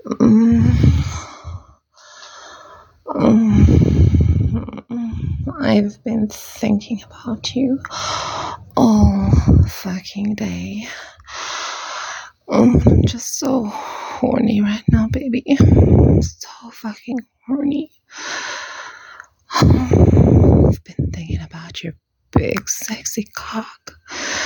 Mm, I've been thinking about you all fucking day. I'm just so horny right now, baby. So fucking horny. I've been thinking about your big, sexy cock.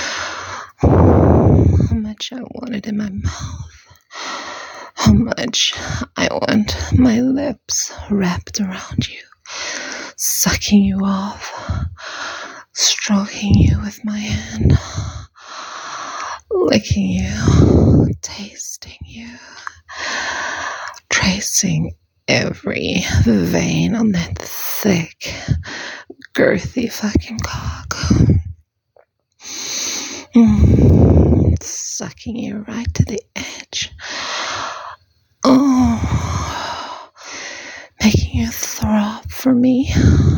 How much I want it in my mouth. How much I want my lips wrapped around you, sucking you off, stroking you with my hand, licking you, tasting you, tracing every vein on that thick, girthy fucking cock. Sucking you right to the edge. Oh, making you throb for me.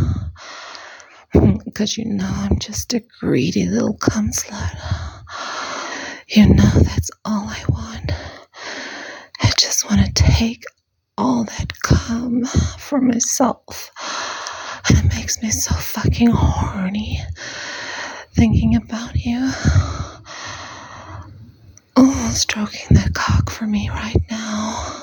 Because you know I'm just a greedy little cum slut. You know that's all I want. I just want to take all that cum for myself. And it makes me so fucking horny thinking about you. Oh, stroking that cock for me right now.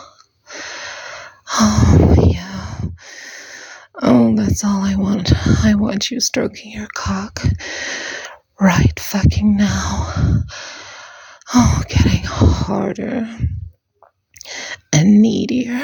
Oh, yeah. Oh, that's all I want. I want you stroking your cock right fucking now. Oh, getting harder and needier.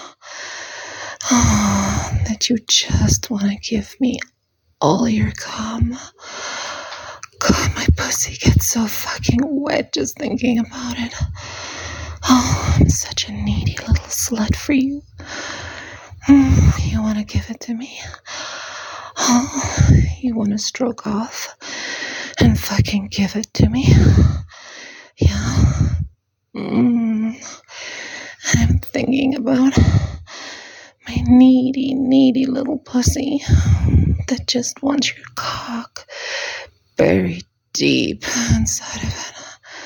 Oh, that you just want to give me all your cum. God, my pussy gets so fucking wet just thinking about it. Oh, I'm such a needy little slut for you. You want to give it to me? Oh, you want to stroke off and fucking give it to me? Yeah. I'm thinking about my needy little pussy that just wants your cock buried deep inside of it.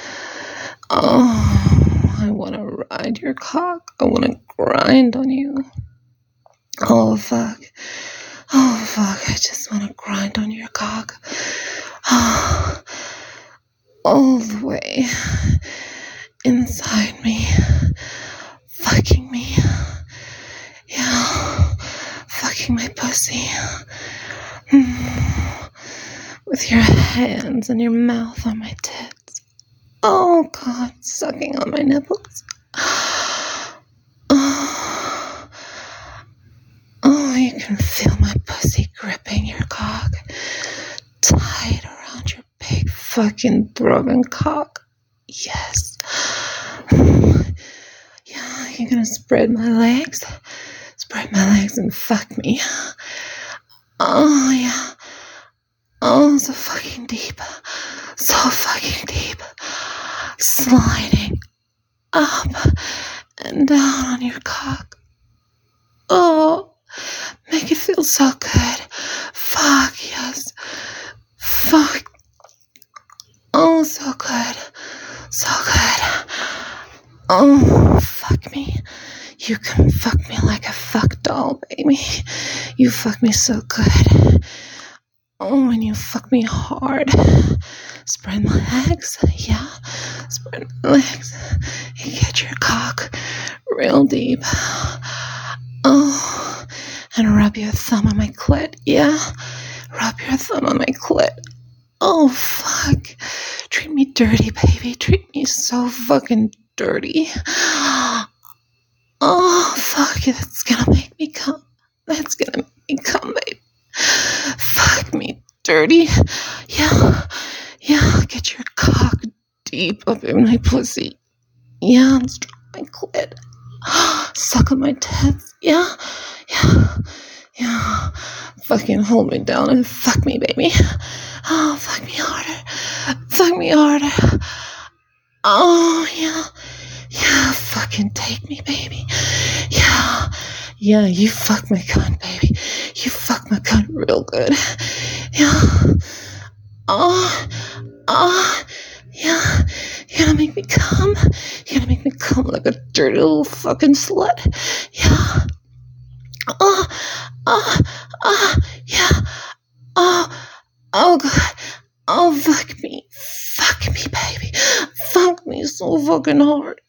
Oh, I want to ride your cock. I want to grind on you. Oh, fuck. I just want to grind on your cock. Oh, all the way inside me. Fucking me. Yeah. Fucking my pussy. With your hands and your mouth on my tits. Oh, God. Sucking on my nipples. Oh, you can feel my pussy gripping your cock tight around your big fucking throbbing cock. Yes. Yeah, you're gonna spread my legs and fuck me. Oh, yeah. Oh, so fucking deep. Sliding up and down on your cock. Oh, make it feel so good. Fuck, yes. Fuck. Oh, so good. Oh, fuck me. You can fuck me like a fuck doll, baby. You fuck me so good. Oh, and you fuck me hard. Spread my legs. Yeah. Spread my legs. And get your cock real deep. Oh, and rub your thumb on my clit. Yeah. Rub your thumb on my clit. Oh, fuck. Treat me dirty, baby. Treat me so fucking dirty. Oh, fuck. That's gonna make me come. Baby. Fuck me dirty. Yeah. Get your cock deep up in my pussy. Yeah, stroke my clit. Suck on my tits. Yeah. Fucking hold me down and fuck me, baby. Oh, fuck me harder. Oh, yeah. Fucking take me, baby. Yeah, you fuck my cunt, baby. You fuck my cunt real good. Yeah. Oh, yeah. You're gonna make me come? You're gonna make me come like a dirty little fucking slut? Yeah. Yeah. Oh, God. Oh, fuck me. Fuck me, baby. Fuck me so fucking hard.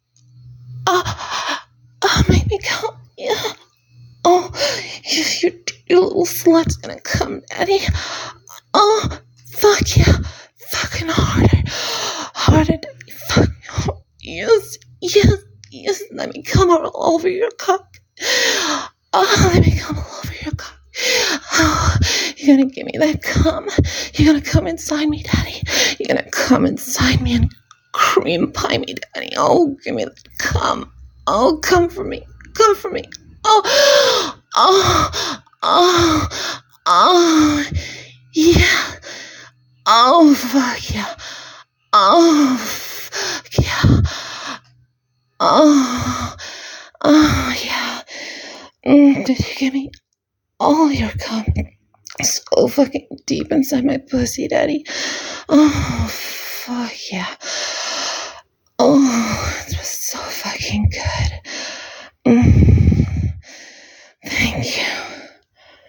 Make me come. Yeah. Oh, you little slut's gonna come, Daddy. Oh, fuck yeah. Fucking harder. Harder, Daddy. Fucking hard. Yes. Let me come all over your cock. Oh, let me come all over your cock. Oh, you're gonna give me that cum. You're gonna come inside me, Daddy. You're gonna come inside me and cream pie me, Daddy. Oh, give me that cum. Oh, come for me. Come for me. Oh, yeah. Oh, fuck yeah. Oh, fuck yeah. Oh, yeah. Did you give me all your cum? So fucking deep inside my pussy, Daddy. Oh, fuck yeah. Oh, it was so fucking